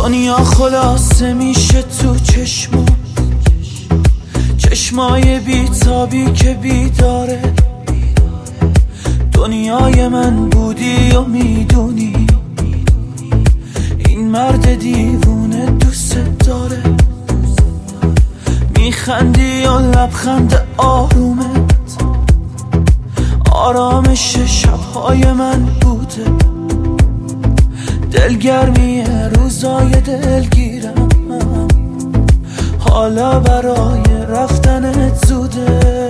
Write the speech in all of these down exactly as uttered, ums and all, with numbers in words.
دنیا خلاصه میشه تو چشما، چشمای بیتابی که بیداره. دنیای من بودی و میدونی این مرد دیوونه دوست داره. میخندی و لبخند آرومت آرامش شبهای من بوده. دلگرمی روزای دلگیرم حالا برای رفتنت زوده.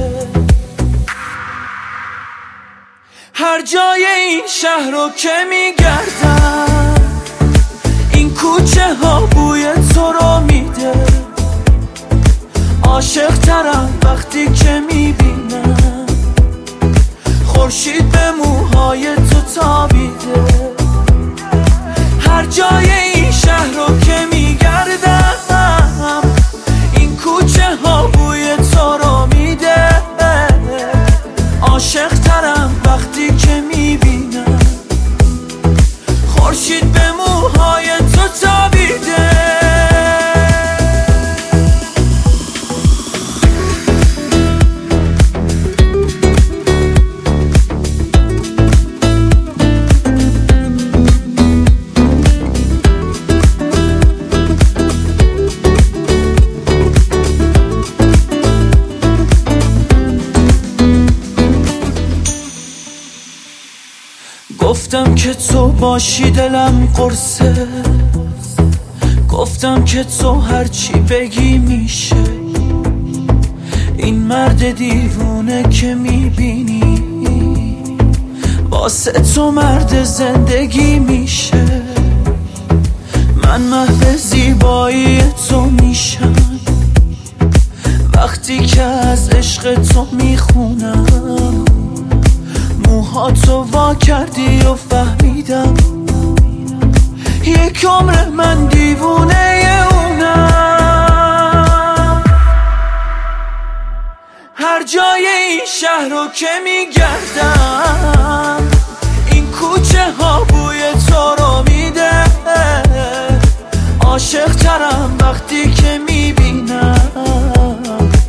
هر جای این شهر رو که میگردم این کوچه ها بوی تو رو میده. عاشق ترم وقتی که میبینم خورشید به موهای تو تابیده. هر جای این شهر رو که میگردم این کوچه ها بوی تو رو میده. عاشق ترم وقتی که میبینم خورشید به موهای تو تابیده. گفتم که تو باشی دلم قرصه، گفتم که تو هرچی بگی میشه. این مرد دیوونه که میبینی واسه تو مرد زندگی میشه. من محو زیبایی تو میشم وقتی که از عشق تو میخونم. موهاتو وا کردی و فهمیدم یک عمر من دیوونه اونم. هر جای این شهر رو که میگردم این کوچه ها بوی تو رو میده. عاشق ترم وقتی که میبینم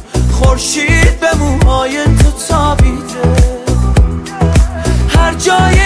خورشید به موهای تو تابیده. هر جای